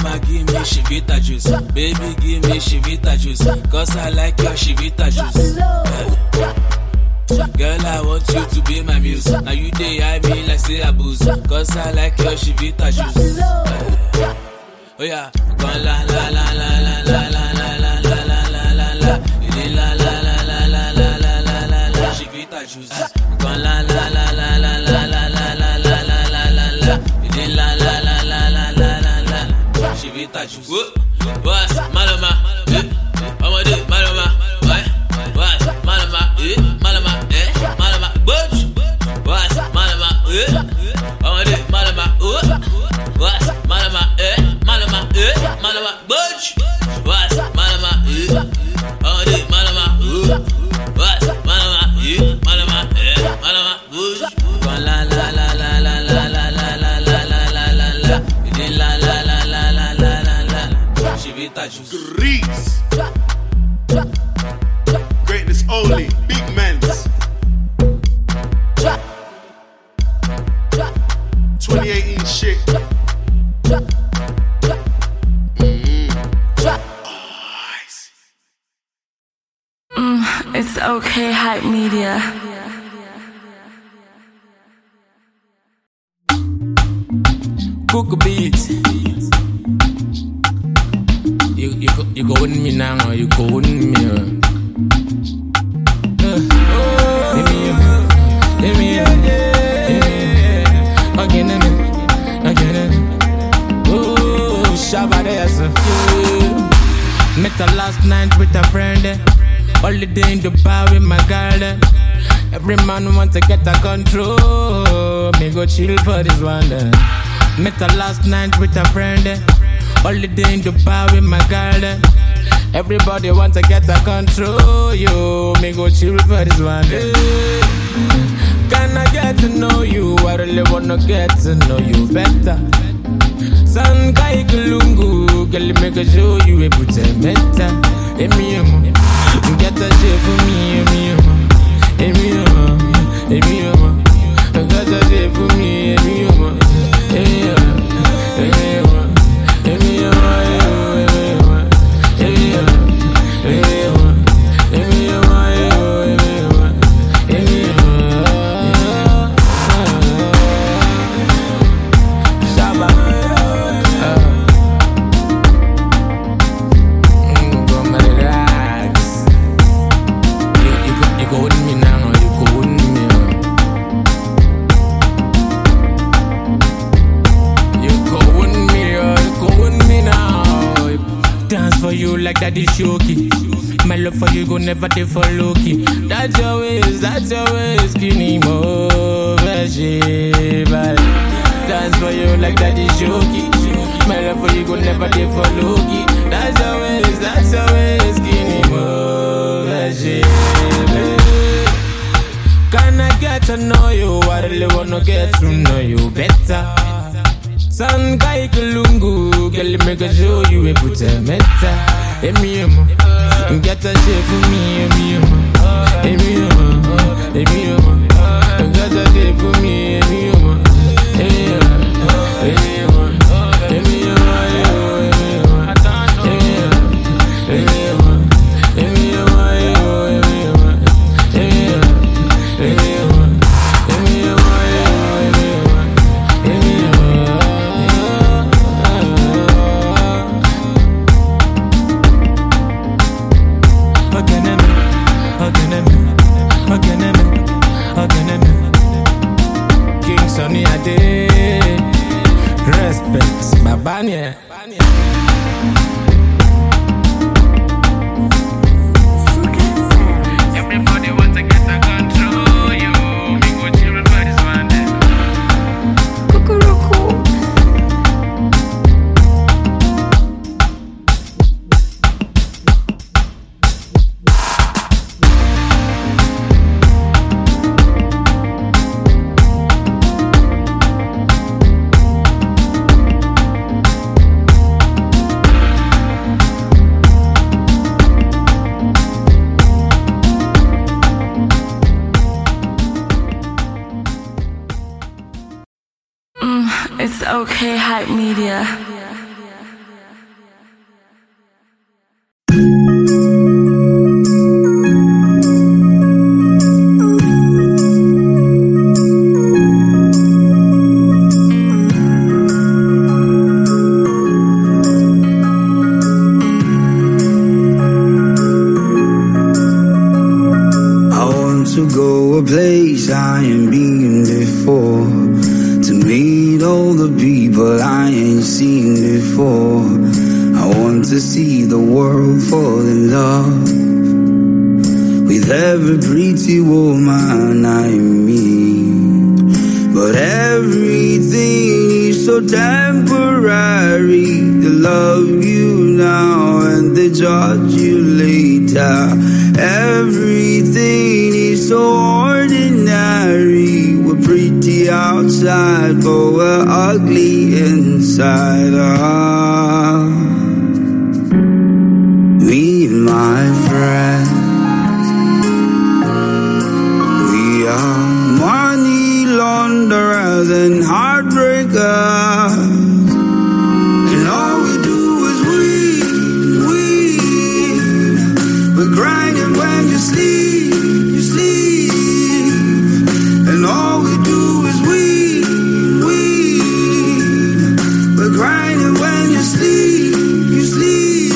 Mama, give me Chivita juice. Baby, give me Chivita juice. Cause I like your Chivita juice. Girl, I want you to be my muse. Now you day I mean like say abuse. Cause I like your Chivita juice. Oh yeah, go la la la la la la la la la la la la la la la la la la la Chivita juice. Go la la la la la la la la la la la la la la Chivita juice. What's Malama? I'm a Malama. What's Malama? Malama, Malama, Butch. What's Malama? I'm a Malama. What's Malama? Malama, Malama, Butch. What's Malama? I'm a Malama. What's Malama? Malama, Malama, Butch. La la la la la la la la la la la la la la Chivita juice. Grease. Greatness only, big men's. 2018 shit. It's okay, hype media. Cook beats. You go with me now, or you go with me. Met her last night with a friend. Holiday in Dubai with my girl. Every man want to get a control. Me go chill for this one. Met her last night with a friend. Holiday in Dubai with my girl. Everybody want to get a control. Yo, me go chill for this one. Can I get to know you? I really wanna get to know you better. San kai kulungu, girl, make a show you a put a meta. Emi get a shit for me, Emi get a shit for me, Emi like Daddy Shoki. My love for you go never dey for low-key. That's your ways, skinny mo, baby. Dance for you like Daddy Shoki. My love for you go never dey for low-key. That's your ways, skinny mo, baby. Can I get to know you? I really wanna get to know you better. San kai kulungu, girl, make a show you a put a meta. Emi get a shit for me, Emi get a shit for me, King Sonny Ade, respects my banya. Everybody wants to get the control, you. Me go chill for this one day. Cuckoo. It's okay, hype media. before. I want to see the world fall in love with every pretty woman I meet. But everything is so temporary. They love you now and they judge you later. Everything is so ordinary. We're pretty outside, but we're ugly inside. Me and my friends, we are money launderers and heartbreakers. And all we do is win. We're grinding when you sleep, you sleep. And all we do is win. We're grinding when you sleep, you sleep.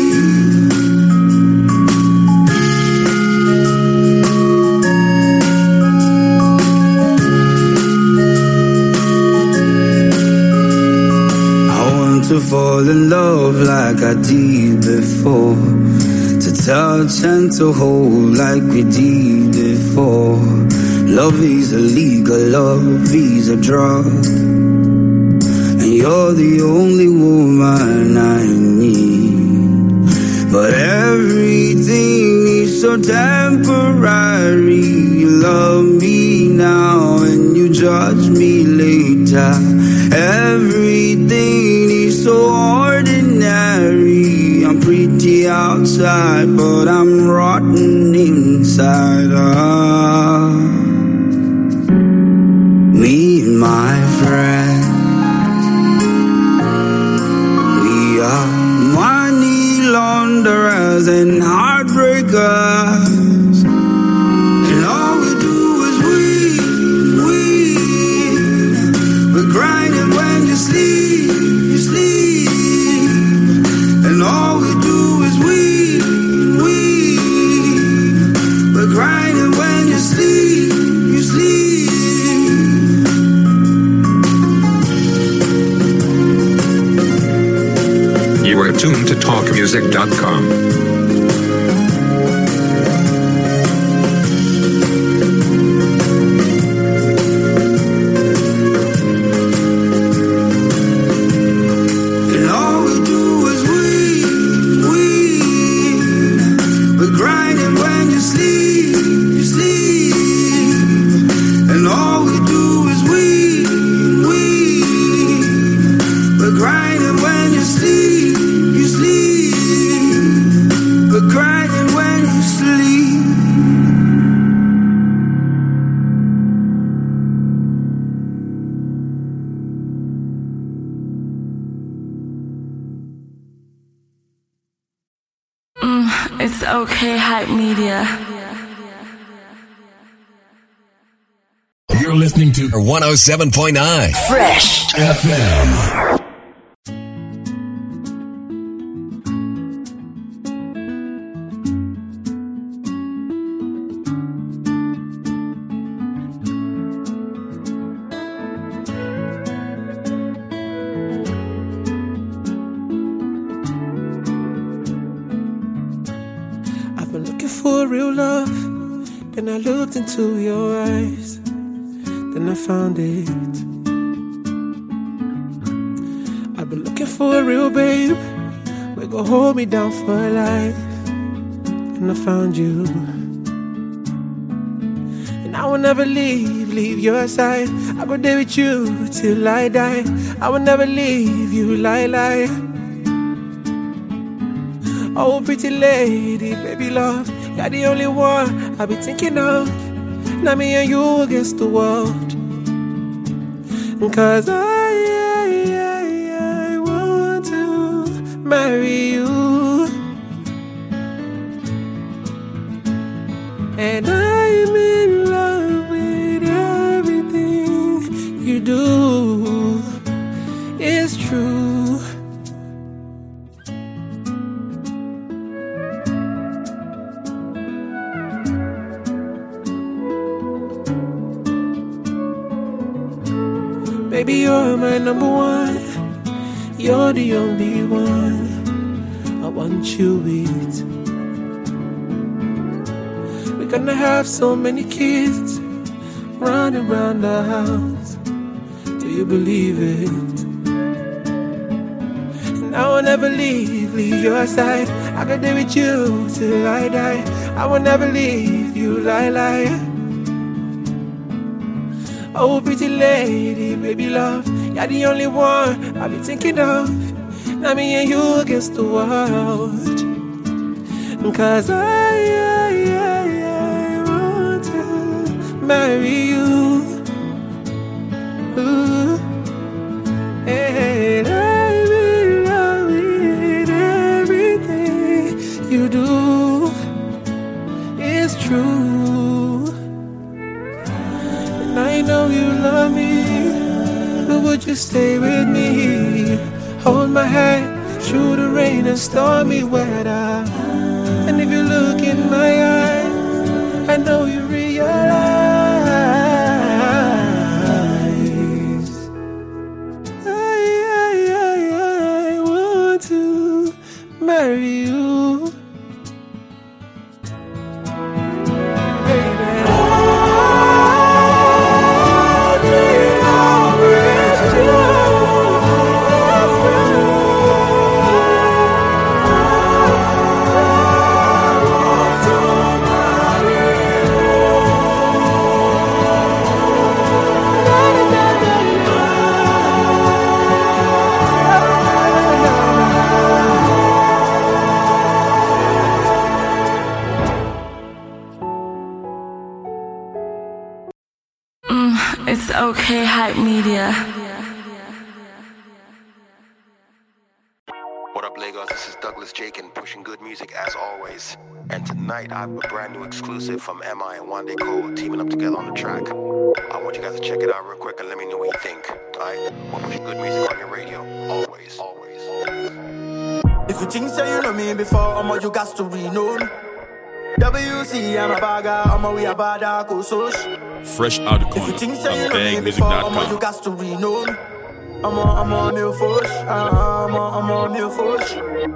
To fall in love like I did before, to touch and to hold like we did before. Love is illegal, love is a drug, and you're the only woman I need. But everything is so temporary. You love me now and you judge me later. Everything is so ordinary. I'm pretty outside, but I'm rotten inside. Me and my friends, we are money launderers and heartbreakers. And all we do is win. We're grinding when you sleep, you sleep. And all we do is win. We're grinding when you sleep, you sleep. You are tuned to talkmusic.com. It's okay, Hype Media. You're listening to 107.9 Fresh FM. Then I looked into your eyes, then I found it. I've been looking for a real babe, we gon' hold me down for life, and I found you. And I will never leave your side. I go there with you till I die. I will never leave you, lie. Oh, pretty lady, baby love, you're the only one I be thinking of. Now me and you against the world. Cause I want to marry you. And I'm in love with everything you do. It's true. Baby, you're my number one. You're the only one I want you with. We're gonna have so many kids running around the house. Do you believe it? And I will never leave your side. I can stay with you till I die. I will never leave you, lie. Oh, pretty lady, baby love, you're the only one I've been thinking of. Now me and you against the world. 'Cause I want to marry you. Ooh. And I will love it. Everything you do is true. And I know you love me, but would you stay with me? Hold my hand through the rain and stormy weather. And if you look in my eyes, I know you realize I want to marry you. It's okay, Hype Media. What up, Lagos? This is Douglas Jake and pushing good music as always. And tonight I have a brand new exclusive from MI and Wande Cole teaming up together on the track. I want you guys to check it out real quick and let me know what you think. Alright? We're pushing good music on your radio. Always. If you think so you know me before, you got to re-known. WC, I'm a bagger, we a bada kusush. Fresh out of corner. BagMusic.com. You got to re-known. I'm on new fush. I'm on new fush.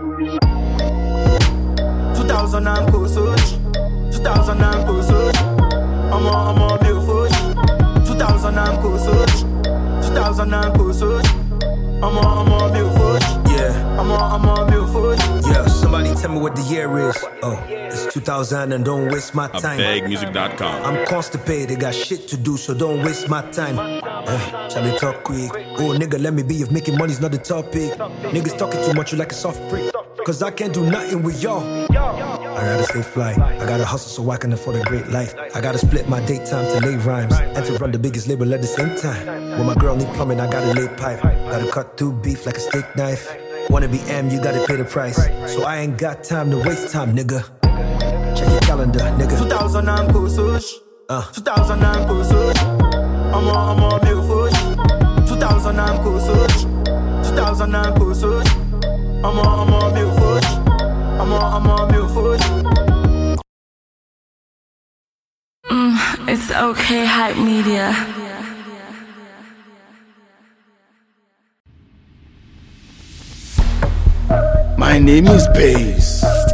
2000 and kusush. 2000 and kusush. I'm on new fush. 2000 and kusush. 2000 and kusush. I'm on new fush. Yeah. I'm on new fush. Yeah, somebody tell me what the year is. Oh, it's 2000 and don't waste my time. BagMusic.com. I'm constipated, got shit to do, so don't waste my time. Shall we talk quick? Oh, nigga, let me be if making money's not the topic. Niggas talking too much, you like a soft prick. 'Cause I can't do nothing with y'all. I gotta stay fly. I gotta hustle so I can afford a great life. I gotta split my daytime to lay rhymes and to run the biggest label at the same time. When my girl need plumbing, I gotta lay pipe. Gotta cut through beef like a steak knife. Wanna be M, you gotta pay the price. So I ain't got time to waste time, nigga. Check your calendar, nigga. 2000 and kusush. 2000 and kusush. I'm on new fush. 2000 and kusush. 2000 and kusush. I'm on new fush. I'm on new fush. It's okay, Hype Media. My name is Bass.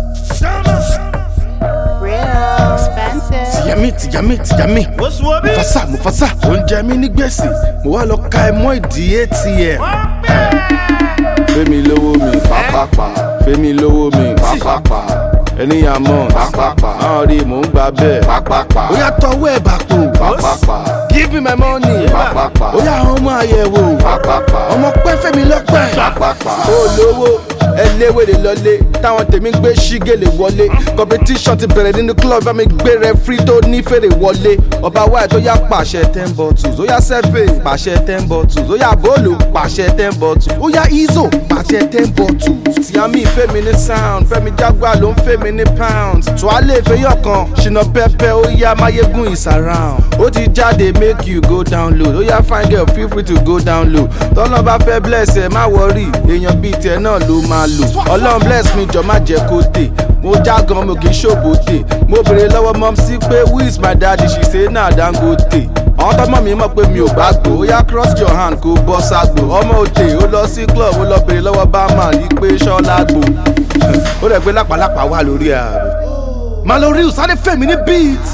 Real expensive. Tiyami. Mufasa, oúnjẹ mi ní gbèsè. Mo wá lọ ka ẹmọ ìdí ATM. Fẹ́mi lówó mi, pàpàpà. Fẹ́mi lówó mi, pàpàpà. Ènìyàn mọ̀, pàpàpà. Àwọn rí mò ń gbà bẹ́ẹ̀, pàpàpà. Ó yá tọwọ́ ẹ̀ bàpò, pàpàpà. Give me my money, pàpàpà. Ó yá ọmọ àyẹ̀wò, pàpàpà. Ọmọ pẹ́ Fẹ́mi lọ́pẹ́, pàpàpà. Olówó. Ẹlẹ́wẹ̀rẹ̀ lọlé táwọn tèmi gbé ṣígèlè wọlé competition ti bẹ̀rẹ̀ nínú club bá mi gbé referee tó ní fèrè wọlé ọba wáyé tó yá pàṣẹ 10 bottles ó yá seven pàṣẹ 10 bottles ó yá bọ́ọ̀lù pàṣẹ 10 bottles ó yá Izzo pàṣẹ 10 bottles Tiyami fẹ́mi ní sound Fẹ́mi Jaguar ló ń fẹ́mi ní pounds Tuale fẹ́yọ̀ kan ṣìnà pẹ́pẹ́ ó yá Máyégún is around ó ti jáde make you go download ó yá fine girl feel free to go down low tọ́lọ́ bá fẹ́ bless ẹ má worry èèyàn bíi tiẹ̀ náà ló máa Ọlọ́run bless me jọ má jẹ́ kó tè mo já gan mo kì í ṣòbòtè mo béèrè lọ́wọ́ mom sí pé who is my daddy she say na Dangote àwọn tọ́mọ mi mọ̀ pé mi ò bá gbò ó yá cross your hand kó bọ́ ságbò ọmọ òde ó lọ sí club ó lọ bèrè lọ́wọ́ barman rí pé ṣọ́lá gbò ó rẹ̀ pé lápàlápà wà lórí ààrẹ malori sáré fẹ̀mí ní beat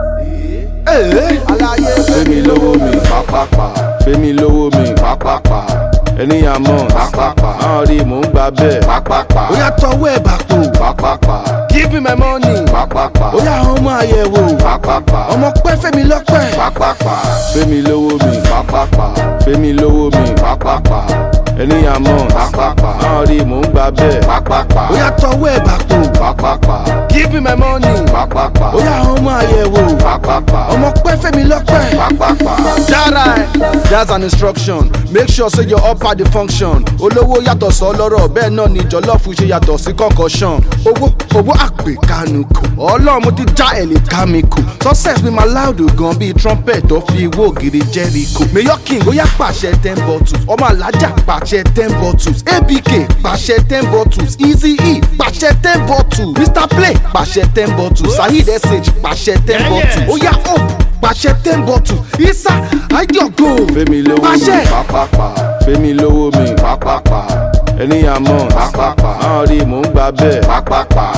fẹ́mi lówó mi pàpàpà fẹ́mi lówó mi pàpàpà ènìyàn mọ̀ pàpàpà àwọn rí mò ń gbà bẹ́ẹ̀ pàpàpà ó yá tọwọ́ ẹ̀ bàpò pàpàpà give me my money pàpàpà ó yá ọmọ àyẹ̀wò pàpàpà ọmọ pẹ́ fẹ́mi lọ́pẹ́ pàpàpà fẹ́mi lówó mi pàpàpà fẹ́mi lówó mi pàpàpà ènìyàn mọ̀ pàpàpà àwọn rí mò ń gbà bẹ́ẹ̀ pàpàpà ó yá tọwọ́ ẹ̀ bàpò pàpàpà give me my money pàpàpà ó yá ọmọ àyẹ̀wò pàpàpà ọmọ pẹ́ fẹ́mi lọ́pẹ́ pàpàpà. Jara that's an instruction make sure say your upper dey function olówó yàtọ̀ sọ lọ́rọ̀ bẹ́ẹ̀ náà ni jọlọ́ọ̀fù ṣe yàtọ̀ sí concussion owó àpè kánukù ọlọ́run mo ti já ẹ̀lẹ́ ká mi kù success mi máa loud gan bíi trumpet tó fi wó ògiri Jericho mayor king ó yá pàṣẹ 10 bottles ọmọ alájà pàṣẹ 10 bottles abk pàṣẹ 10 bottles easy e pàṣẹ 10 bottles mr play pàṣẹ 10 bottles saheed sh pàṣẹ 10 bottles ó yá hope pàṣẹ 10 bottles isa ayọ̀gò fẹ́mi lówó mi pàpàpà fẹ́mi lówó mi pàpàpà ènìyàn mọ̀ pàpàpà àwọn rí mò ń gbà bẹ́ẹ̀ pàpàpà.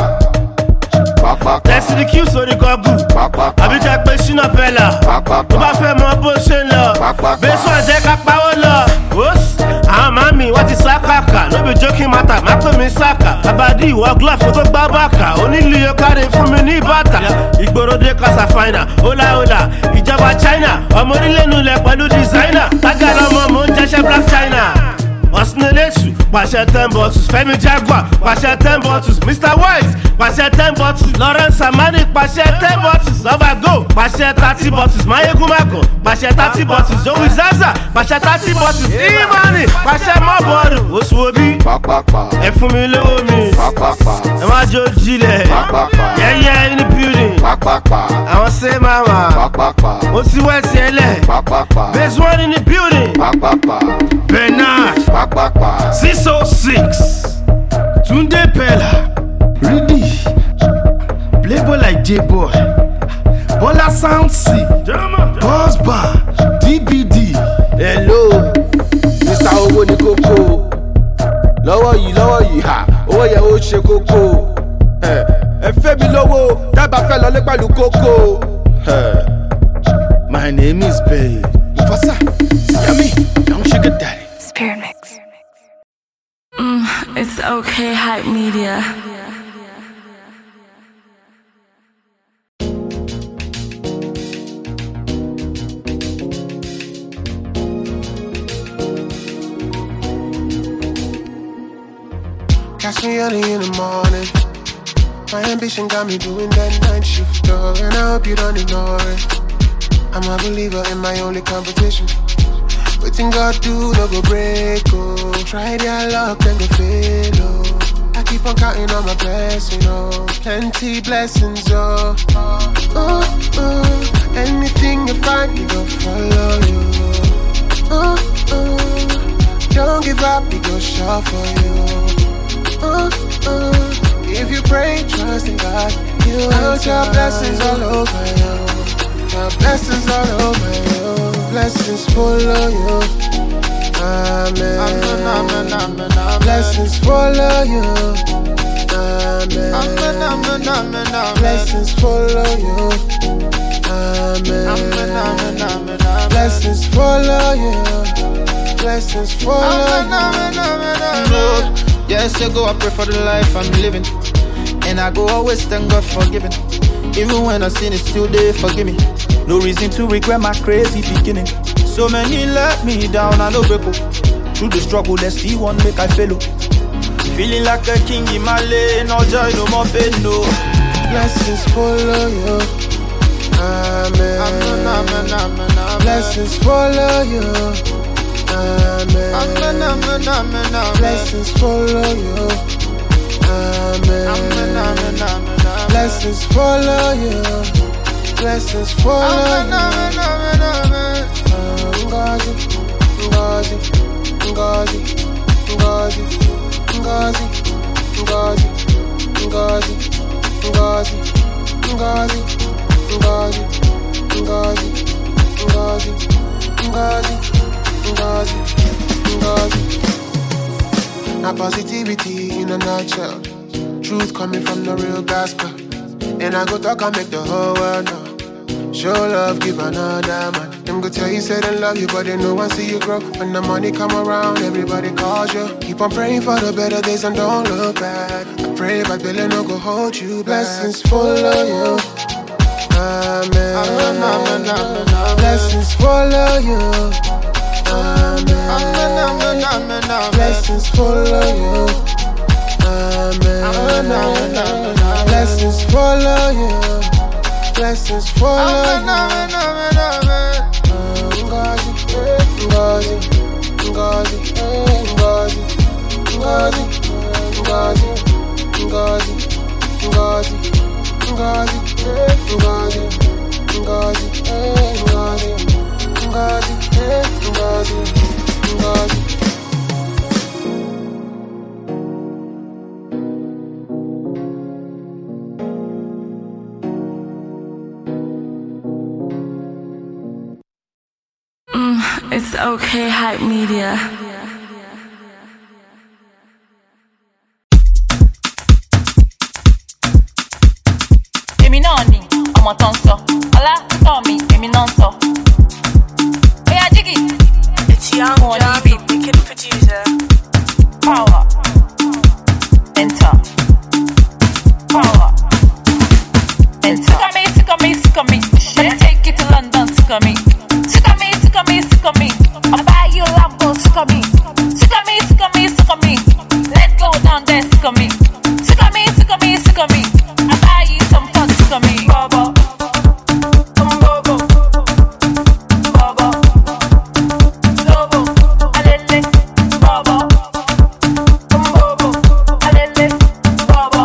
Tẹ̀sí ni kí sórí gọ́gù, àbí jẹ́ pé ṣínà fẹ́lá, tó bá fẹ́ mọ bó ṣe ń lọ, bẹ́sùn ẹ̀jẹ̀ ká pawó lọ. Àwọn màmí wọ́n ti sá kàkà, lóbi joking matter, má pè mí sáka. Àbádí ìwọ glove kó tó gbá bàkà, onílù yóò kárí fún mi ní bàtà. Ìgbòròdé kásá fáìnà, hola, ìjọba China, ọmọ orílẹ̀ nulẹ̀ pẹ̀lú designer. Tájà lọ́mọ mò ń jẹ́ṣẹ́ Black China. Osnilesu, pàṣẹ 10 bottles, Fẹ́mi Jaguar, pàṣẹ 10 bottles, Mr. White, pàṣẹ 10 bottles, Lawrence Amadi, pàṣẹ 10 bottles, Ovago, pàṣẹ 30 bottles, Mayegun Mago, pàṣẹ 30 bottles, Zoe Zaza, pàṣẹ 30 bottles, Imani, pàṣẹ Mọ́bọ̀rù, Oṣuobi, ẹ fún mi lówó mi, ẹ má jó jílẹ̀, yẹ́yẹ́ in the building, àwọn ṣe máma, mo ti wẹ́ ti ẹlẹ̀, base one in the building, Bernard. 606 Tunde Pella Reedy Playboy like J-Boy Bola Sound C Boss Bar DBD Hello Mr. Owó ní kókó lọ́wọ́ yìí ha owó yẹ ó ṣe kókó ẹ fẹ́ mi lówó dábàá fẹ́ lọlé pẹ̀lú kókó My name is Bay Mufasa Yami Young Sugar Daddy Spirit Mix. It's okay, hype media. Catch me early in the morning. My ambition got me doing that night shift, and I hope you don't ignore it. I'm a believer in my only competition. Waiting God do, no go break, oh. Try their luck and go fail, oh. I keep on counting on my blessings, oh. Plenty blessings, oh. Anything you find, you gon' follow you. Don't give up, it go short for you. If you pray, trust in God, you'll have your blessings all over you. Your blessings all over you. Blessings follow you. Amen. Blessings follow you. Amen. Blessings follow you. Amen. Blessings follow you. Blessings follow you. Yes, I go, I pray for the life I'm living, and I go always thank God for giving. Even when I sin, it's still there, forgive me. No reason to regret my crazy beginning. So many let me down, I no break up. Through the struggle, there's still one make I fail. Feeling like a king in my lane, no joy, no more pain, no. Blessings follow you. Amen. Blessings follow you. Amen. Blessings follow you. Amen. Blessings follow you. Blessings follow you. Ngozi, Ngozi, Ngozi, Ngozi, Ngozi, Ngozi, Ngozi, Ngozi, Ngozi, Ngozi, Ngozi, Ngozi, Ngozi, Ngozi, Ngozi. Now positivity in a nutshell. Truth coming from the real gospel. And I go talk and make the whole world know. Show love, give another man. Them go tell you say they love you, but they no one see you grow. When the money come around, everybody calls you. Keep on praying for the better days and don't look back. I pray but Billy no go hold you back. Blessings follow you. Amen. Amen, amen, amen, amen. Blessings follow you. Amen. Amen, amen, amen, amen. Blessings follow you. Amen. Amen, amen, amen, amen. Blessings follow you. Blessings follow you. Amen, amen, amen, amen. Ngozi, Ngozi, Ngozi, Ngozi, Ngozi, Ngozi, Ngozi, Ngozi, Ngozi, Ngozi, Ngozi, Ngozi, Ngozi, Ngozi. It's okay, hype media. Èmi náà ni ọmọ tó ń sọ, ọlá títọ́ mi, èmi náà ń sọ. Oya Jiggy. It's Young John, the wicked producer. Power. Enter. Power. Enter. Sick of me, sick of me. Let me take you to London, sick of me. Sick of me, sick of me, sick of me. I'll buy you a Lambo, sick of me. Sick of me, sick of me, sick of me. Let's go down there, sick of me. Sick of me, sick of me, sick of me. I'll buy you some fun, sick of me. Bobo. Bobo. Bobo. Lobo. Alele. Bobo. Bobo. Alele. Bobo.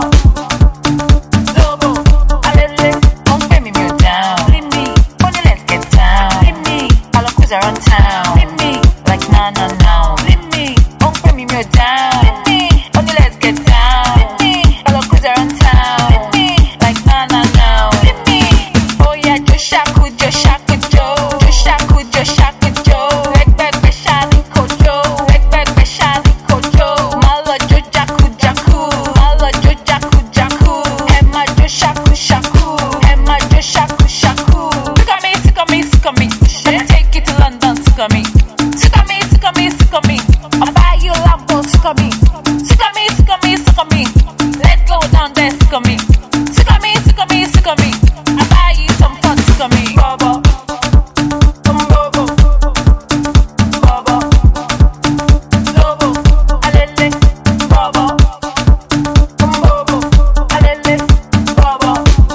Lobo. Alele. Don't pay me more down. Leave me. Money, let's get down. Leave me. I'll cruise around town. Leave me. Like nah, nah, nah. Leave me. Don't pay me more down. Leave me. Money, let's get down. Leave me. I'll cruise around town. Leave me. Like nah, nah, nah. Leave me. Oh yeah, Joshaku, Joshaku, Joe. Joshaku, Joshaku, Joe. Leg back, Beshali, Kojo. Leg back, Beshali, Kojo. Malo, Jojaku, Jaku. Malo, Jojaku, Jaku. Emma, Joshaku, Shaku. Emma, Joshaku, Shaku. Sick of me, sick of me, sick of me. Let me take you to London, sick of me. Sick of me, sick of me, sick of me. I'll buy you a Lambo, sick of me. Sick of me, sick of me, sick of me. Let's go down there, sick of me. Sick of me, sick of me, sick of me. I'll buy you some fun, sick of me. Bobo. Bobo. Bobo. Lobo. Alele. Bobo. Bobo. Alele. Bobo.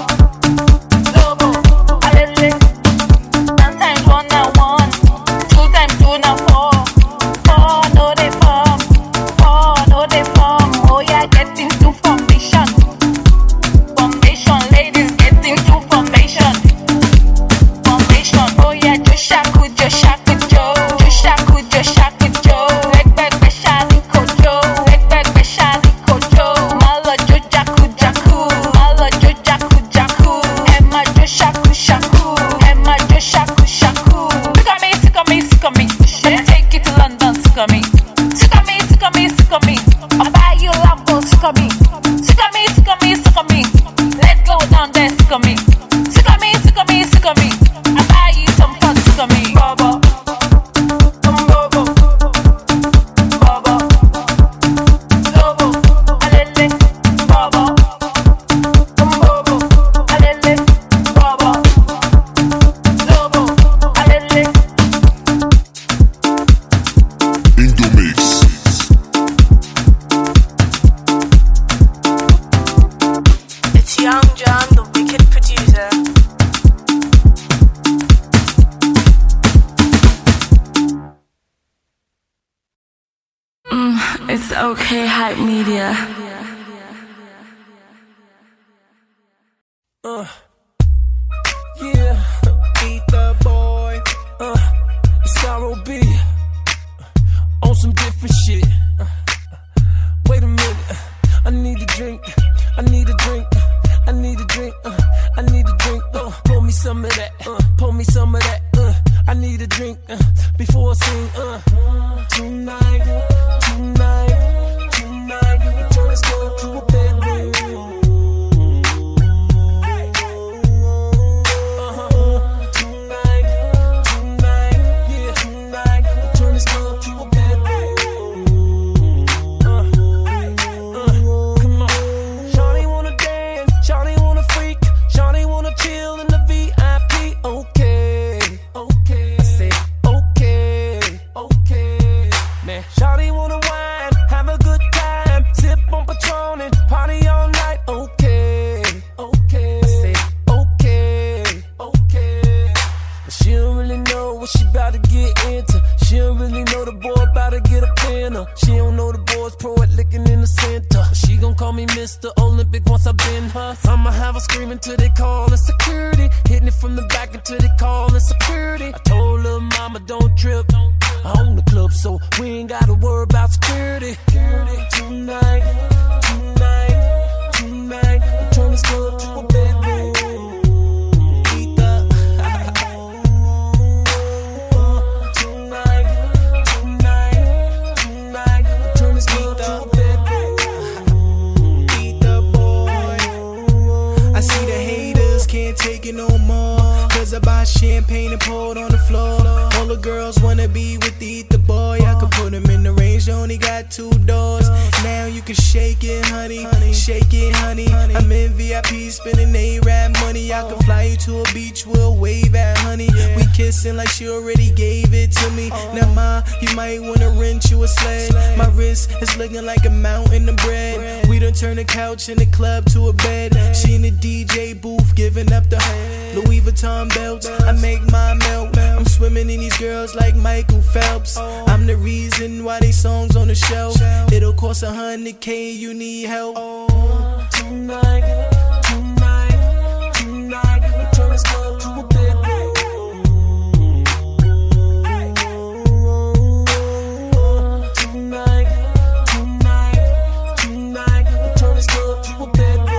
Lobo. Alele. Sometimes 1 and 1, 2 times 2 now 4. 4 no they form, 4 no they form. Oh yeah, get into formation. Formation, ladies, get into formation. Formation, oh yeah, Joshaku, Joshaku, Joe. Joshaku, Joshaku, Joe. Leg back, Beshali, Kojo. Leg back, Beshali, Kojo. Malo, Jojaku, Jaku. Malo, Jojaku, Jaku. Emma, Joshaku, Shaku. Emma, Joshaku, Shaku. Sick of me, sick of me, sick of me. Let me take you to London, sick of me. Sick of me, sick of me, sick of me. I'll buy you a Lambo, sick of me. Sick of me, sick of me, sick of me. Let's go down there, sick of me. Sick of me, sick of me, sick of me. I'll buy you some fun, sick of me. Bobo. Bobo. Bobo. Lobo. Alele. Bobo. Bobo. Alele. Bobo. Lobo. Alele. Indomix. It's Young John, the wicked producer. It's okay, hype media. Yeah, beat the boy. It's R.O.B. On some different shit. Wait a minute, I need a drink. I need a drink. I need a drink. I need a drink. Pour me some of that. Pour me some of that. enter. She gon' call me Mr. Olympic once I been her. I'ma have her screaming till they call it security. Hitting it from the back until they call it security. I told her mama don't trip. I own the club, so we ain't gotta worry about security. Tonight, we turn this club to a bedroom. Take it no more, cause I buy champagne and pour it on the floor. All the girls wanna be with the Eat the Boy. I could put them in the range, only got 2 doors. Now you can shake it, honey, shake it, honey. I'm in VIP, spending A-Rap money. I could fly you to a beach, we'll wave at honey. We kissing like she already gave it to me. Now ma, you might wanna rent you a sled. My wrist is looking like a mountain of bread. We done turn the couch in the club to a bed. She in the DJ booth giving up the Louis Vuitton belts. I make my melt. I'm swimming in these girls like Michael Phelps. I'm the reason why they songs on the shelf. It'll cost $100K, you need help. Tonight, we turn this club to a bedroom. Tonight, we turn this club to a bedroom.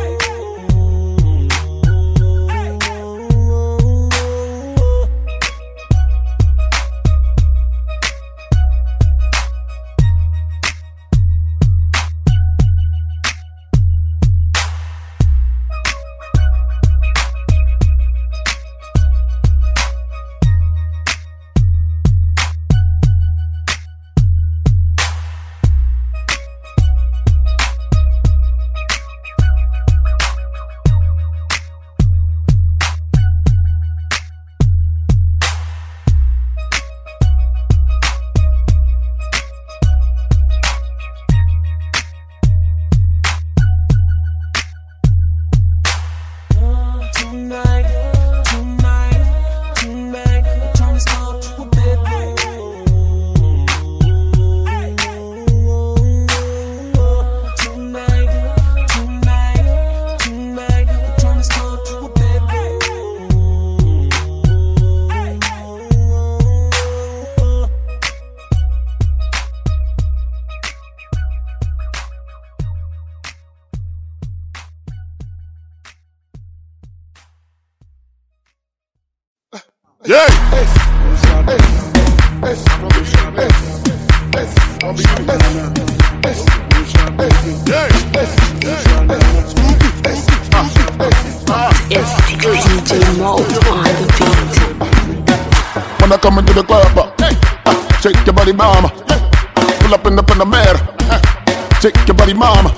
When I come into the club, shake your body, mama. Pull up in the Panamera, shake your body, mama.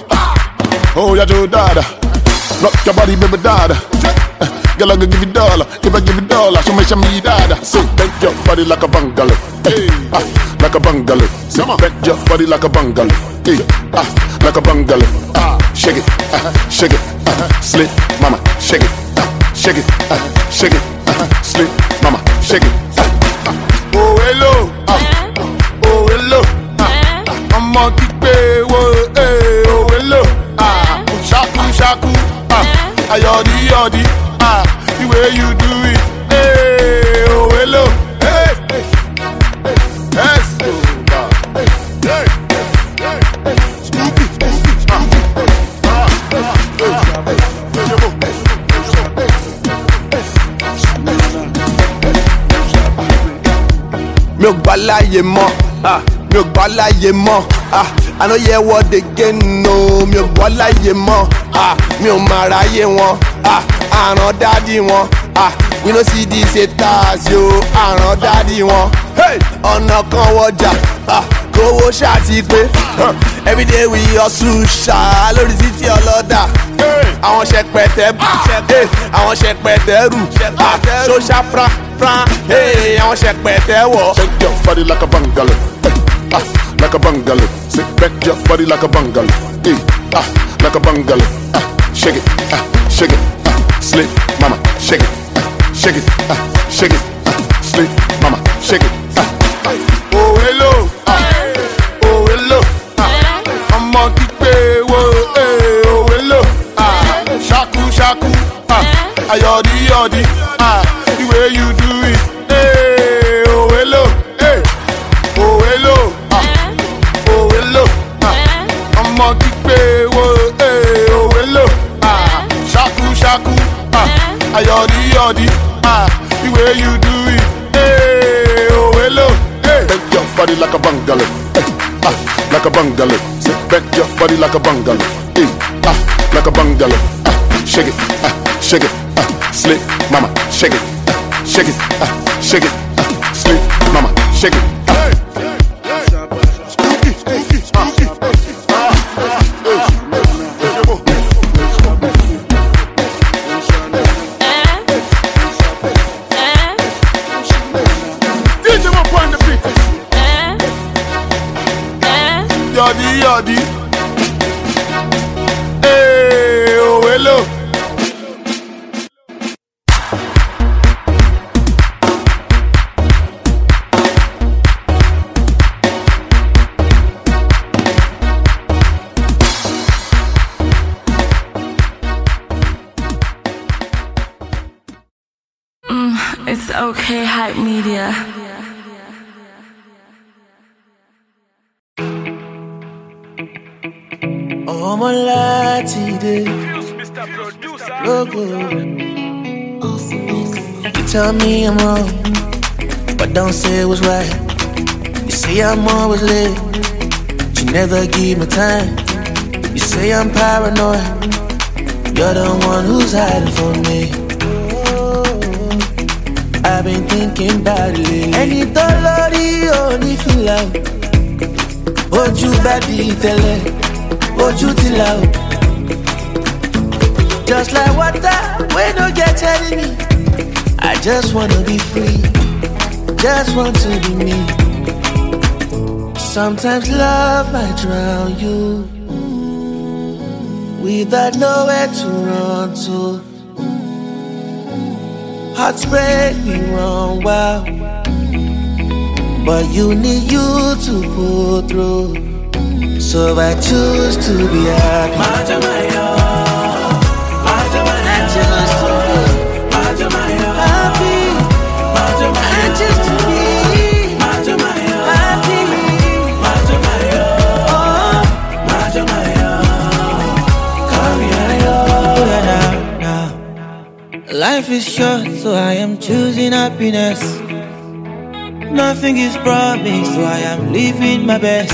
Oh, yeah, Joe Dada. Rock your body, baby, Dada. Girl, I can give you $1. If I give you $1, show me Dada. Say, bend your body like a bungalow. Hey, like a bungalow. Say, bend your body like a bungalow. Hey, like a bungalow. Shake it, shake it, slip, mama, shake it, shake it, shake it, slip, mama, shake it. Oh hello, oh hello, I'm on the way, oh hello, shaku shaku, ayodi yodi, the way you do it, hey, oh hello, hey, yes, mi ò gbà láyé mọ́, mi ò gbà láyé mọ́, I no hear what they get no, mi ò gbà láyé mọ́, mi ò máa ráyé wọn, àrán dádì wọn, we no see these haters yo, àrán dádì wọn, ọ̀nà kan wọjà, kówó ṣáàtì pé, everyday we hustle ṣá lórí títí ọlọ́dà, àwọn ṣẹpẹtẹ bù, àwọn ṣẹpẹtẹ rù, ṣóṣà pra. Hey, I want to shake your body like a bungalow. Hey, like a bungalow. Sit back your body like a bungalow. Hey, like a bungalow. Shake it, shake it, slip, mama, shake it, shake it, shake it, slip, mama, shake it. Oh hello, oh hello. I'm on the way. Ayodi, the way you do it. Hey, oh hello, hey, oh hello, oh hello, I'm on the way, hey, oh hello, shaku, ayodi, the way you do it. Hey, oh hello, hey, bend your body like a bungalow, hey, like a bungalow. Say, bend your body like a bungalow, hey, like a bungalow. Shake it, slip, mama, shake it, shake it, slip, mama, shake it. DJ up on the beat. Yodi, hey, oh hello. It's okay, Hype Media. Oh, my lady, logo. You tell me I'm wrong, but don't say it was right. You say I'm always late, but you never give me time. You say I'm paranoid, you're the one who's hiding from me. I've been thinking about it lately. Any dolly only feel like ojú baby tẹ́lẹ̀, ojú ti là o. Just like water, we no get enemy. I just wanna be free, just want to be me. Sometimes love might drown you without nowhere to run to. Hearts break me wrong, wow, but you need you to pull through. So I choose to be happy. I choose to be happy. I choose to be happy. Life is short, so I am choosing happiness. Nothing is promised, so I am living my best.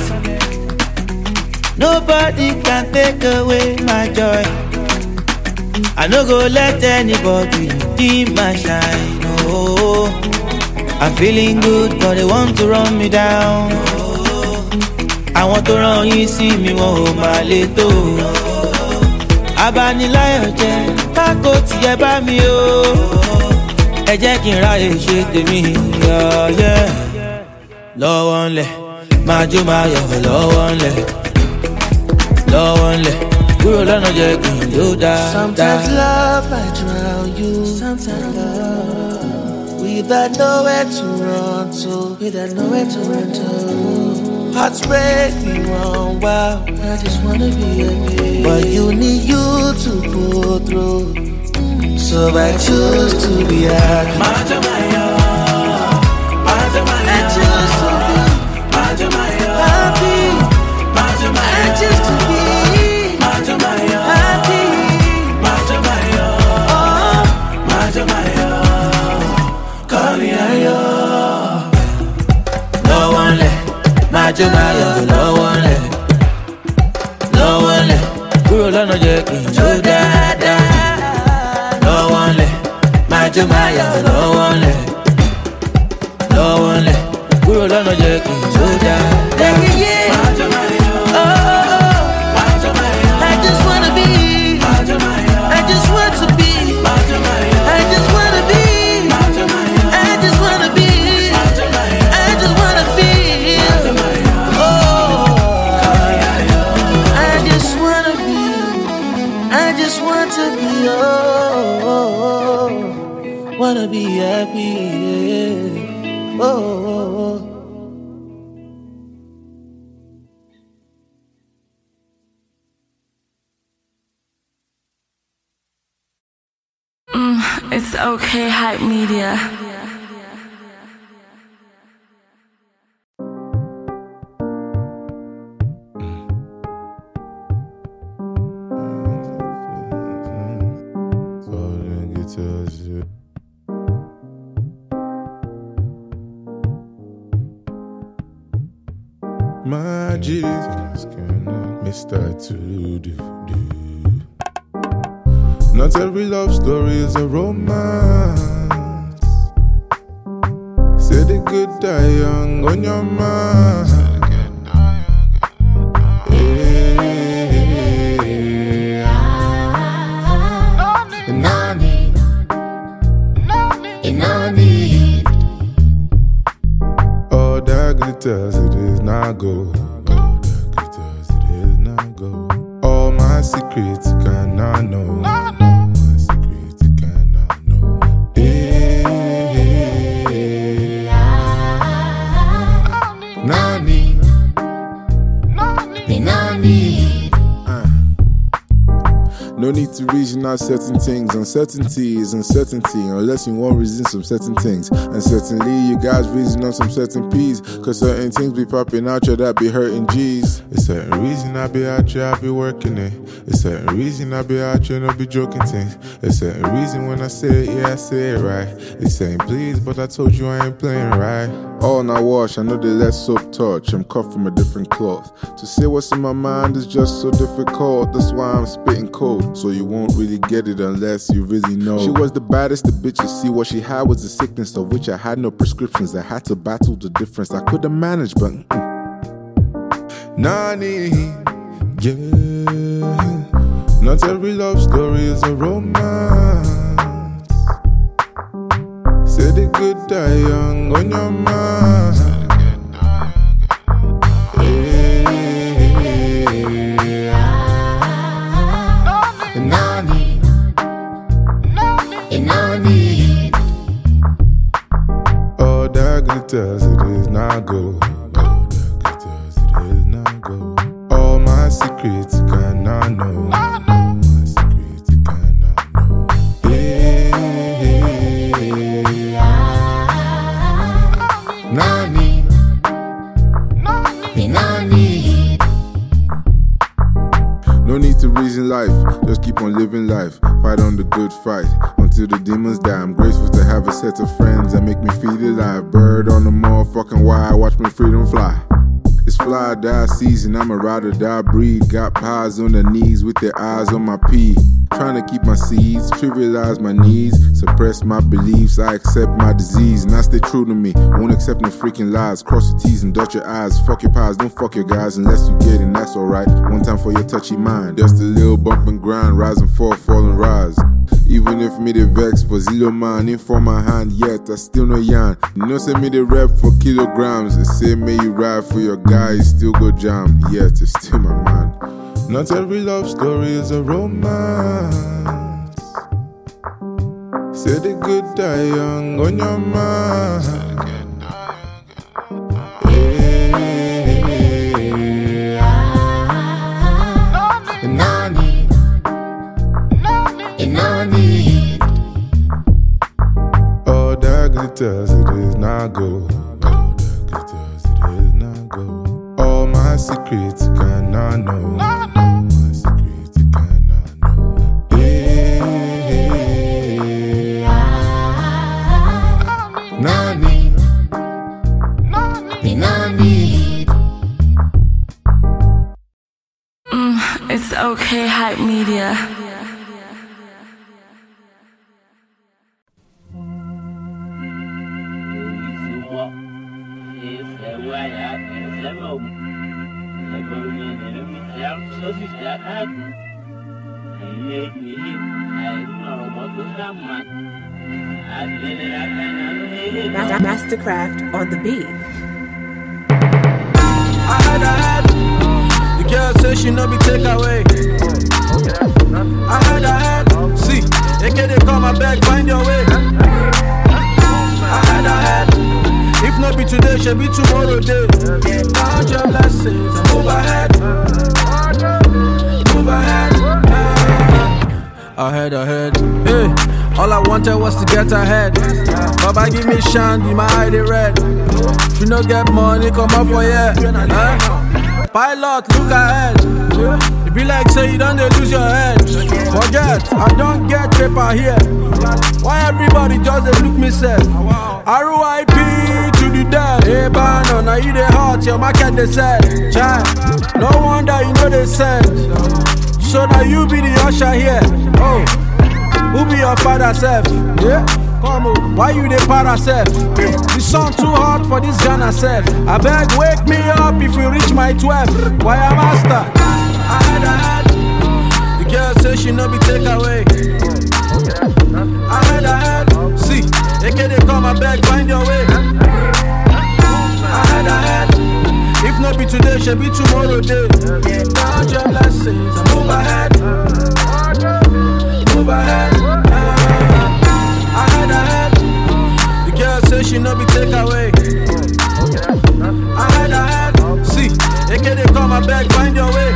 Nobody can take away my joy. I no go let anybody dim my shine. Oh, I'm feeling good, but they want to run me down. I want to run you, see me, oh my little. Abániláyọ̀ jẹ́ pákó tí ẹ bá mi o. Ẹ jẹ́ kí n ráyè ṣe tèmi, yeah. Lọ́wọ́ ńlẹ̀, máa jó máa yọ̀ lọ́wọ́ ńlẹ̀. Lọ́wọ́ ńlẹ̀, kúrò lọ́nà jẹ́ kí n ló dáadáa. Sometimes love might drown you. Sometimes love without nowhere to run to. Hearts break me wrong, wow, I just wanna be happy. But you need you to pull through. So I choose to be happy. I choose to be happy. I choose to be happy. Call me ayo. No one left. Majo, lọ́wọ́ ńlẹ̀, kúrò lọ́nà jẹ́ kí n jó dáadáa. Lọ́wọ́ ńlẹ̀, majo, lọ́wọ́ ńlẹ̀, kúrò lọ́nà jẹ́ kí n jó dáadáa. I just wanna be, I just want to be, I just wanna be, I just wanna be, I just wanna feel. I just want to be, wanna be happy, yeah. Oh. It's okay, hype media. Magic, Mr. To-do. Not every love story is a romance. Say the good die young on your mind. All that glitters, it is not gold. All that glitters, it is not gold. All my secrets you cannot know. No need to reason out certain things. Uncertainty is uncertainty unless you want reason some certain things. And certainly you guys reason on some certain P's. Cause certain things be popping out here that be hurting G's. It's certain reason I be out here, I be working it. It's certain reason I be out here, no be joking things. It's certain reason when I say it, yeah I say it right. They saying please, but I told you I ain't playing right. All now wash, I know they let soap touch. I'm cut from a different cloth. To say what's in my mind is just so difficult. That's why I'm spitting cold. So you won't really get it unless you really know. She was the baddest the bitches see. What she had was a sickness of which I had no prescriptions. I had to battle the difference. I could have managed, but Nani, yeah. Not every love story is a romance. Say the good die young on your mind. All that glitters, it is not gold. All that glitters, it is not gold. All my secrets you cannot know. All my secrets you cannot know. Nani, Nani. No need to reason life, just keep on living life. Fight on the good fight until the demons die. I'm grateful to have a set of friends that make me feel alive. Bird on the motherfucking wire, watch me freedom fly. It's fly or die season, I'm a ride or die breed. Got pies on their knees with their eyes on my pee. Trying to keep my seeds, trivialize my needs. Suppress my beliefs, I accept my disease. And I stay true to me, won't accept no freaking lies. Cross your T's and dot your I's. Fuck your pies, don't fuck your guys unless you get it, that's alright. One time for your touchy mind. Just a little bump and grind, rise and fall and rise. Even if me the vex for zero man, ain't for my hand yet, I still no yarn. You know say me the rep for kilograms. They say may you ride for your guy, you still go jam. Yet it's still my man. Not every love story is a romance. Say the good die young on your mind. All that glitters, it is not gold. All that glitters, it is not gold. All my secrets you cannot know. All my secrets you cannot know. Nani, Nani. It's okay, hype media. Mastercraft on the beat. I had the girl say she no be take away. I had see, they can't call my bag, find your way. I had if not be today, she'll be tomorrow day. Count your blessings and move ahead. Move ahead. Ahead, hey. All I wanted was to get ahead. Baba give me shandy, my eye they red. If you no get money, come up for yeah. Pilot, look ahead. It be like say you don't lose your head. Forget, I don't get paper here. Why everybody just they look me say? R.I.P. to the dead. Hey, Bano, now you the hot, your market they said. Child, no wonder you know they send. So now you be the usher here. Oh, who be your father self? Yeah, come on, why you the para self? The sun too hot for this Ghana self. I beg, wake me up if we reach my 12. Why am master? I had. The girl say she no be take away. I had. See, they can't come, I beg, find your way. I had. If not be today, she'll be tomorrow day. Count your blessings and move ahead. Move ahead. I had. The girl say she no be take away. I had. See, they can't come, I beg, find your way.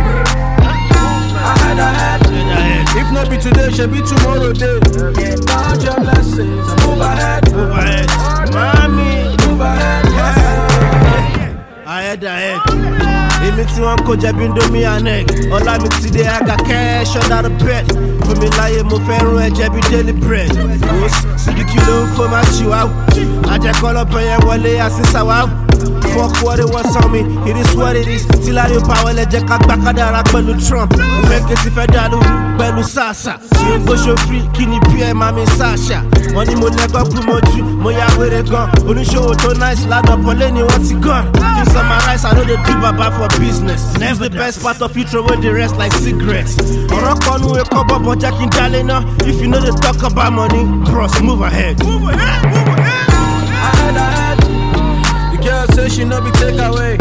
I had. If not be today, she'll be tomorrow day. Count your blessings and move ahead. Move ahead. Mommy, move ahead. Ahead. Emi tí wọ́n kó jẹ̀bi ndomi aneg. Ọlá mi ti dé aga cash under the bed. Fún mi láyé mo fẹ́ rún ẹ̀jẹ̀ bí daily bread. Sídìkì ló ń fọ́ máa ṣì wá. Àjẹkọ́ lọ́pọ̀ yẹn wọlé àṣìṣà wá. Fuck what it was on me, it is what it is. Till I do power, let Jack back at that pẹ̀lú Trump. Make it if I dàlú pẹ̀lú Sasa. Ṣé go show free, kí ni PM mami Sasha. Wọ́n ní mo lẹ́gbọ́ kú mojú, mo yà wéré gan. Oníṣòwò tó nice lánàá pọ̀lẹ́ ni wọ́n ti gone. To summarize, I know they do baba for business. Never the best part of it, throw away the rest like cigarettes. Ọ̀rọ̀ kan nu ẹ̀kọ́ bọ̀bọ̀ jẹ́ kí n dálé náà. If you know they talk about money, bros, move ahead. Move ahead. I had. Girl say she no be take away.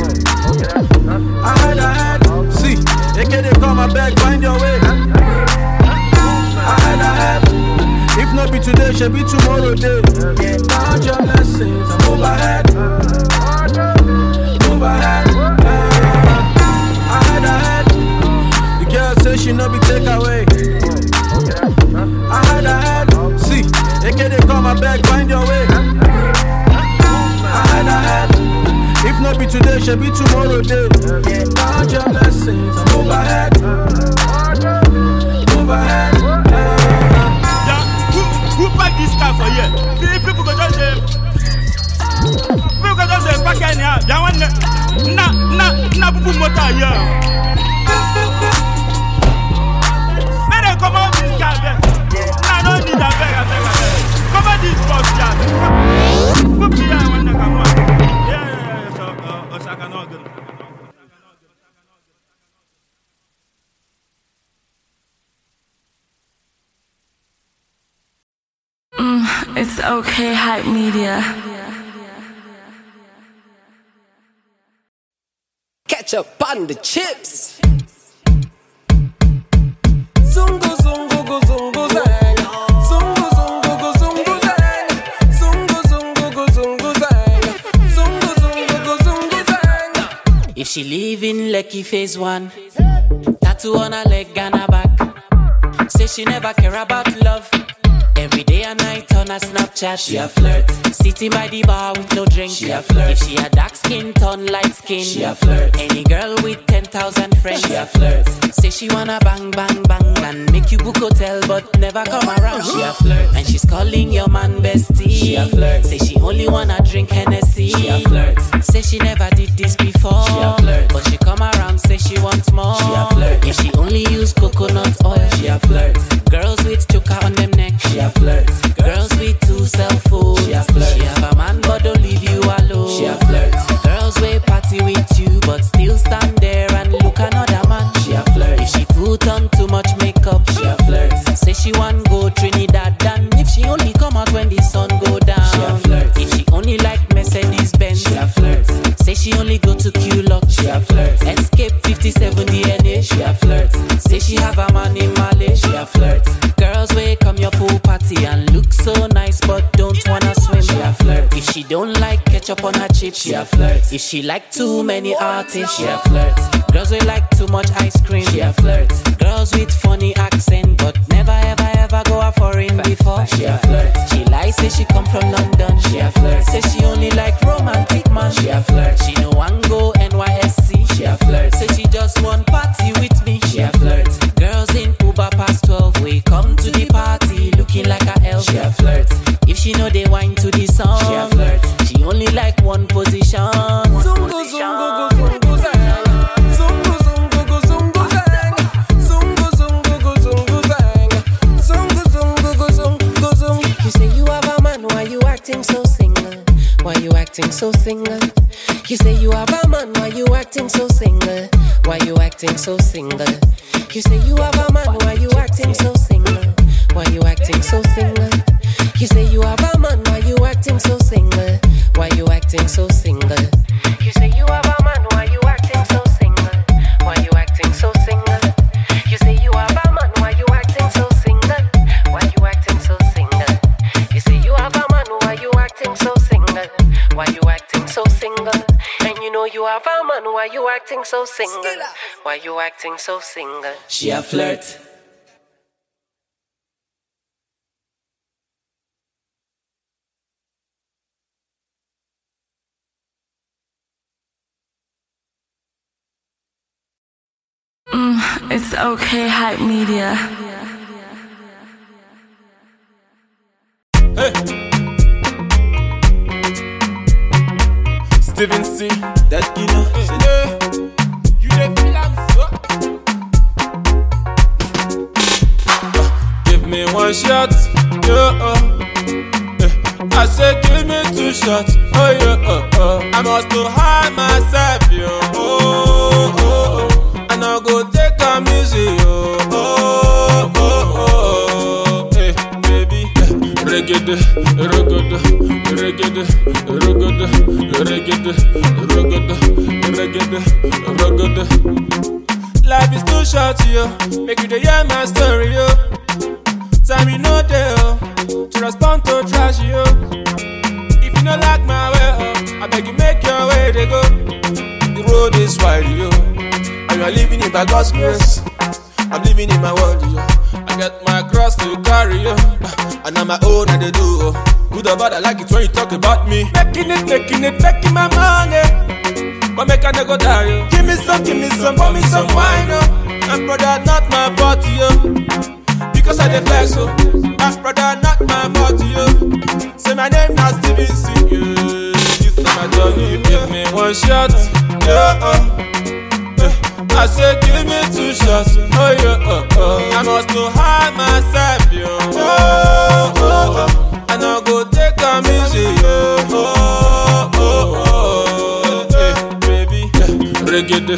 I had. See, they can't come, I beg, find your way. I had. If not be today, she'll be tomorrow day. Count your blessings and move ahead. Move ahead. I had. The girl say she no be take away. I had. See, they can't come, I beg, find your way. I had. If not be today, she'll be tomorrow day. Count your blessings and move ahead. Move ahead. Yeah, who pack this car for you? People go just say, pack any out. That one, na bubu motor here. Let them come out this car there. Nah, no need a beg. Cover this box, yeah. Put me here when they come out. It's okay, Hype Media. Catch up on the chips. Zungu zungu go zungu zang. Zungu zungu go zungu zang. Zungu zungu go zungu zang. Zungu zungu go zungu zang. If she live in Lekki phase 1, tattoo on her leg and her back. Say she never care about love. Every day and night on her Snapchat, she a flirt. Sitting by the bar with no drink, she a flirt. If she a dark skin, turn light skin, she a flirt. Any girl with 10,000 friends, she a flirt. Say she wanna bang, bang, bang and make you book hotel but never come around, she a flirt. And she's calling your man bestie, she a flirt. Say she only wanna drink Hennessy, she a flirt. Say she never did this before, she a flirt. But she come around, say she wants more, she a flirt. If she only use coconut oil, she a flirt. Girls with choker on them neck, she a flirt. Girls with 2 cell phones, she a flirt. She have a man but don't leave you alone, she a flirt. Girls will party with you but still stand there and look another man, she a flirt. If she put on too much makeup, she a flirt. Say she want go Trinidad and if she only come out when the sun go down, she a flirt. If she only like Mercedes Benz, she a flirt. Say she only go to Q-Lock, she a flirt. Escape 57 DNA, she a flirt. Say she have a man in Malay, she a flirt. Girls will come your pool party and look so nice but don't wanna swim, she a flirt. If she don't like ketchup on her chips, she a flirt. If she like too many artists, she a flirt. Girls will like too much ice cream, she a flirt. Girls with funny accent but never ever ever go a foreign. before. She a flirt. She lies, say she come from London. She a flirt. Say she only like romantic man. She a flirt. She no one go NYSC. She a flirt. Say she just want party with me. She a flirt. Girls in Uber past 12, we come to the party looking like a elf. She a flirt. If she know they whine to the song, she a flirt. She only like one position. Zungo zungo go zungo zang. Zungo zungo go zungo zang. Zungo zungo go zungo zang. Zungo zungo go zungo zung. You say you have a man, why you acting so single? Why you acting so single? You say you have a man, why you acting so single? Why you acting so single? You say you have a man, why you acting so single? Why you acting so single? You say you have a man, why you acting so single? Why you acting so single? You say you have a man, why you acting so single? Why you acting so single? You say you have a man, why you acting so single? Why you acting so single? You say you have a man, why you acting so single? Why you acting so single? And you know you have a man, why you acting so single? Why you acting so single? She a flirt. It's okay, hype media. Hey. Steven C. That you know. Hey. You dey feel am so? Give me one shot, yeah. I say give me two shots, oh yeah. I must to hide myself, yo. Oh. And I go take a music, hey, baby. Reggae, reggae, reggae, reggae, reggae, reggae. Life is too short, yo. Make you hear my story, yo. Time you know there, to respond to trash, yo. If you don't like my way, I beg you make your way, they go. The road is wide, yo. And you're living it by God's grace. I'm living in my world, yo. I got my cross to carry, yo. And I'm my own and they do, good or bad, I like it when you talk about me. Making my money. But make a nigga die, yo. Give me some, pour me some wine, yo. And brother, not my fault, yo. Because I dey flex, yo. And brother, not my fault, yo. Say my name now Steven C, yeah. This is my journey, give me one shot, yeah. I say give me two shots, oh yeah, I must to hide myself, yo. Oh. And I go take a music, yo. Hey, baby. Reggae,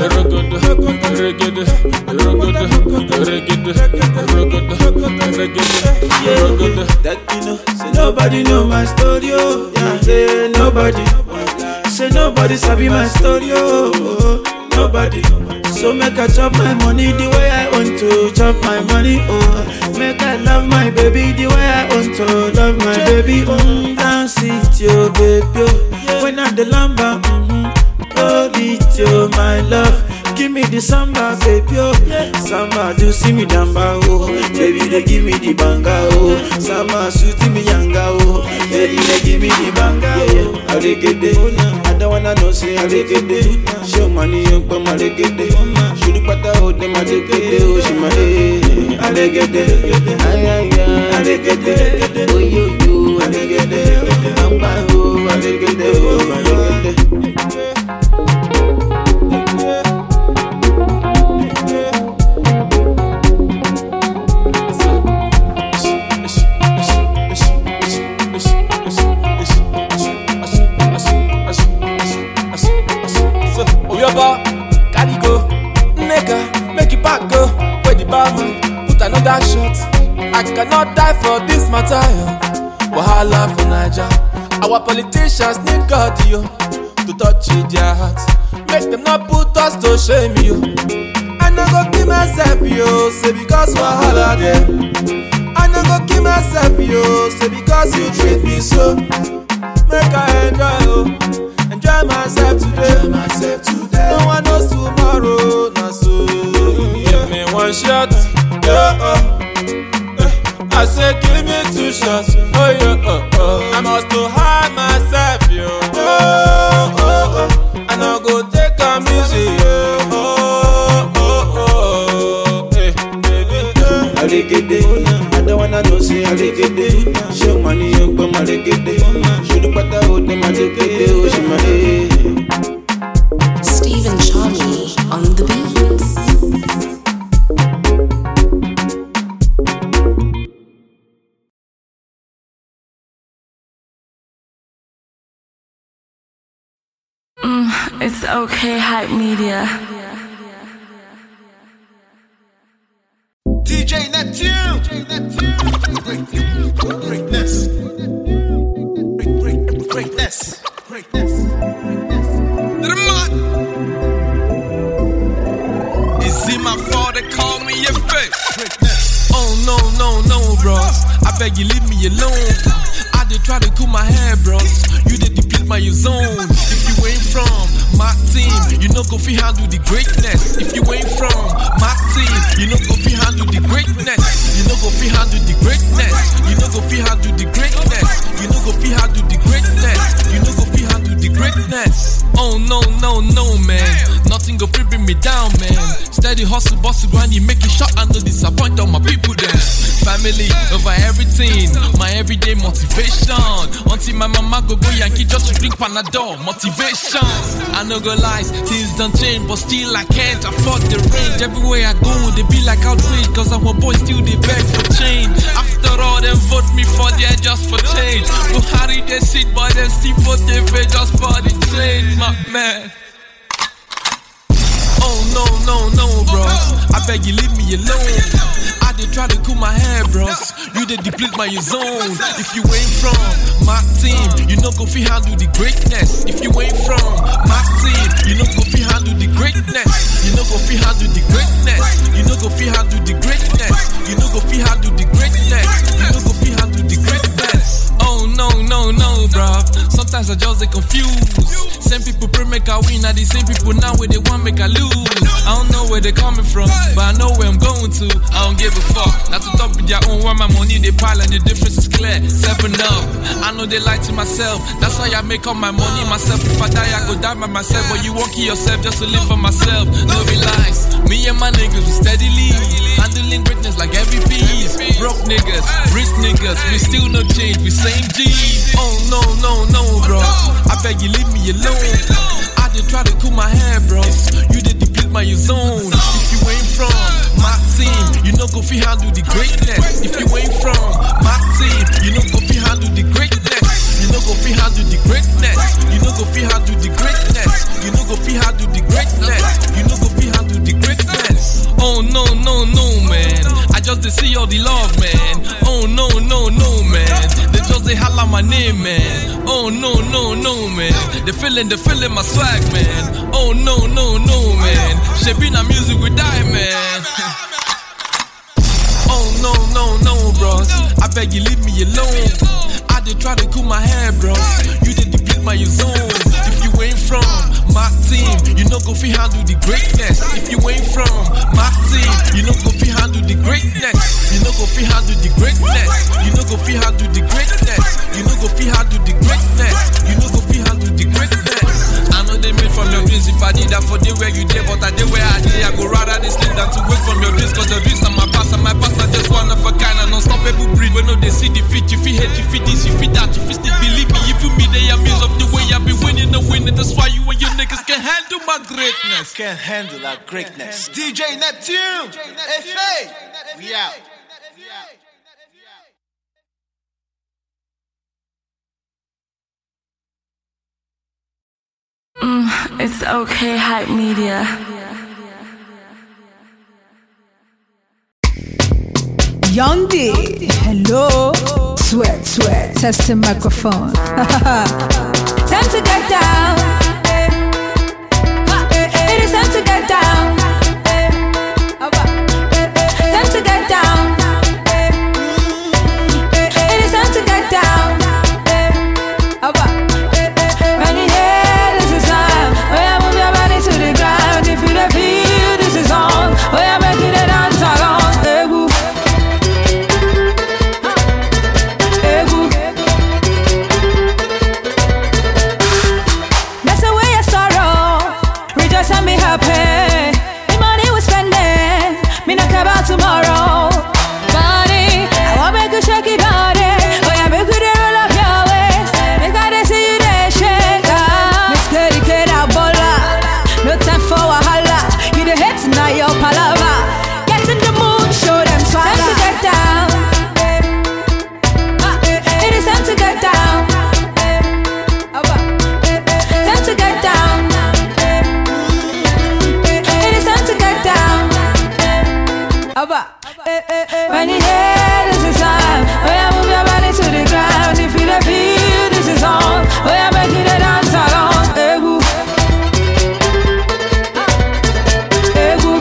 that you know. Say nobody know my story, oh. Yeah, nobody. Say nobody sabi my story, oh. Nobody. So make I chop my money the way I want to chop my money, oh. Make I love my baby the way I want to love my baby, dance it, yo, baby, oh. When I'm the lamba, hold it, yo, my love. Give me the samba, baby, oh. Samba, do see me damba, oh. Baby, they give me the banga, oh. Samba, suit me yanga, oh. Baby, they give me the banga, oh. I get it, I don't wanna know, say I get it. Show money, you come, I get it. Should you put out them, I get it, oh, she my I get it, I get it, oh, you, I get it. I'm my oh, I get it, oh, I get it. Carry go, nigga, make it back go. Where the barman put another shot. I cannot die for this matter, yo. Wahala for Naija. Our politicians need God, yo, to touch their hearts. Make them not put us to shame, yo. I no go kill myself, yo, say because wahala there. I no go kill myself, yo, say because you treat me so. Make I enjoy, yo. Enjoy myself today. No one knows tomorrow, nah so. Give me one shot, yeah. I say give me 2 shots. Oh yeah, I must to hide myself, yo. Oh, oh, oh. I no go take a music, yo. Oh, oh, oh. Hey, baby. I don't wanna know, say I get it. Show money, you come and get it. Should the better hold them and take it. Oh, she my Stephen Charlie on the beats. It's okay, hype media. DJ Neptune. Greatness. Is it my fault they call me a fake? Oh no, bros. I beg you leave me alone. I did try to cool my hair, bros. You did deplete my zone. If you ain't from my team, you know go fi handle the greatness. If you ain't from my team, you know go fi handle the greatness. You know go fi handle the greatness. You know go fi handle the greatness. You know go fi handle the greatness. You know go fi handle the greatness. Oh no, man. Nothing go fi bring me down, man. Steady hustle, bossy granny, make it short and no disappoint all my people then. Family over everything, my everyday motivation. Until my mama go Yankee just to drink Panadol, motivation. I no go lies, things don't change, but still I can't afford the range. Everywhere I go, they be like outrage, cause I'm a boy still they beg for change. After all, them vote me for there just for change. Buhari they sit, but they still vote they pay just for the change, my man. Oh no, bros. I beg you leave me alone. I did try to cool my hair, bros. You did deplete my zone. If you ain't from my team, you know go fi handle the greatness. If you ain't from my team, you know go fi handle the greatness. You know go fi handle the greatness. You know go fi handle the greatness. You know go fi handle the greatness. You know go fi handle the greatness. Oh no, bro. Sometimes I just get confused. Same people pray make I win, are the same people now where they want make I lose. I don't know where they coming from, but I know where I'm going to. I don't give a fuck. Not to talk with their own where my money they pile and the difference is clear. 7 up. I know they lie to myself. That's why I make all my money myself. If I die, I go die by myself. But you won't kill yourself just to live for myself. No be lies. Me and my niggas we steadily handling greatness like every piece. Broke niggas, rich niggas, we still no change. We same G. Oh no, bro. I beg you leave me alone. I did try to cool my hair, bros. You did deplete my zone. If you ain't from my team, you know go fi handle the greatness. If you ain't from my team, you know go fi handle the greatness. You know go fi handle the greatness. You know go fi handle the greatness. You know go fi handle the greatness. You know go fi handle the greatness. Oh no, man. I just they see all the love, man. Oh no, man. They just they holla my name, man. Oh no, man. They feeling my swag, man. Oh no, man. Shaping our music we die, man. Oh no, bros. I beg you leave me alone. I did try to cool my hair, bros. You did deplete my zone. If you ain't from my team, you know go fi handle the greatness. If you ain't from my team, you know go fi handle the greatness. You know go fi handle the greatness. You know go fi handle the greatness. You know go fi handle the greatness. You know go fi handle the greatness. I know they made from your dreams. If I did that for the where you did, but I did where I did. I go rather they sleep than to wait from your dreams. Cause your dreams are my past, and my past are just one of a kind. And unstoppable breed. When no they see defeat, you feel hate, you feel this, you feel that, you feel still believe me. You feel me, they amuse of the way I be winning and winning. That's why you and your niggas can handle my greatness. Can't handle our greatness. DJ Neptune. Hey, we out. It's okay, hype media. Young D, hello. Sweat, testing microphone. Time to get down. It is time to get down. Time to get down. It is time to get down. When you hear this is on, oh yeah, move your body to the ground. If you don't feel this is on, oh yeah, make it a dance along. tomorrow. Money, I want make you shake it body. Oh yeah, make you dey roll up your waist. Make I dey see you dey shake. Miss Kitty Kid out bola. No time for wahala. You the hits now your palava. Get in the mood, show them swagger. Time to get down. It is time to get down. Time to get down. It is time to get down. When you hear this is on, oh yeah, move your body to the ground. If you don't feel this is on, oh yeah, make you the dance along. Hey, boo. Hey, boo.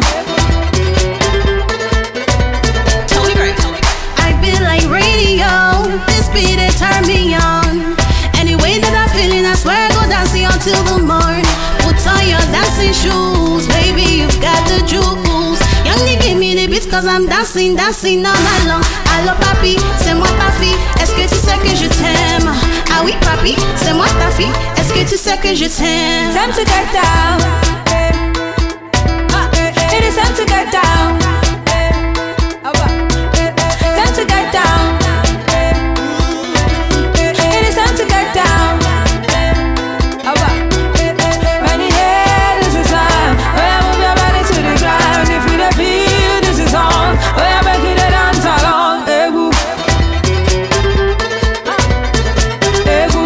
I feel like radio. This beat it turn me on. Anyway that I'm feeling, I swear I go dancing until the morning. Put on your dancing shoes, baby, you've got the juice. Young give me the beats cause I'm dancing, dancing all night long. Allo papi, c'est moi ta fille, est-ce que tu sais que je t'aime? Ah oui papi, c'est moi ta fille, est-ce que tu sais que je t'aime? Time to get down. It is time to get down. Time to get down. It is time to get down. When you hear this is on, oh yeah, move your body to the ground. If you don't feel this is on, oh yeah, make you the dance along. Hey, boo. Hey, boo.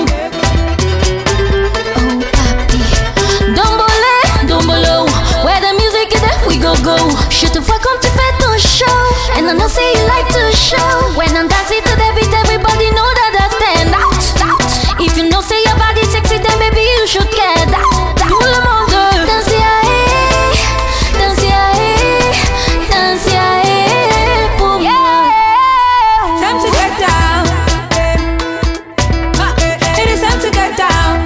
Dombolo, where the music is there, we go. Je te vois quand tu fais ton show, and I know say you like to show. When I'm dancing to the beat, everybody know that I stand out. If you know say your body sexy, then baby you should get out. Tout le monde danse pour moi. Time to get down. It is time to get down.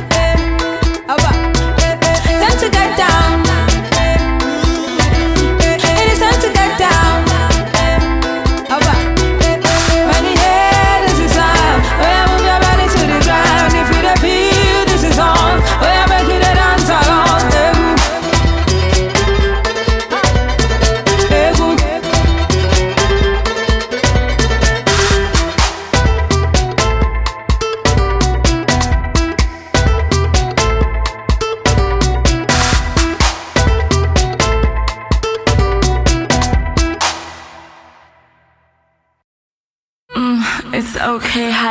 Time to get down. It is time to get down. When you hear this is on, oh yeah, move your body to the ground. If you don't feel this is on, oh yeah, make you the dance along. Hey, boo. It's okay.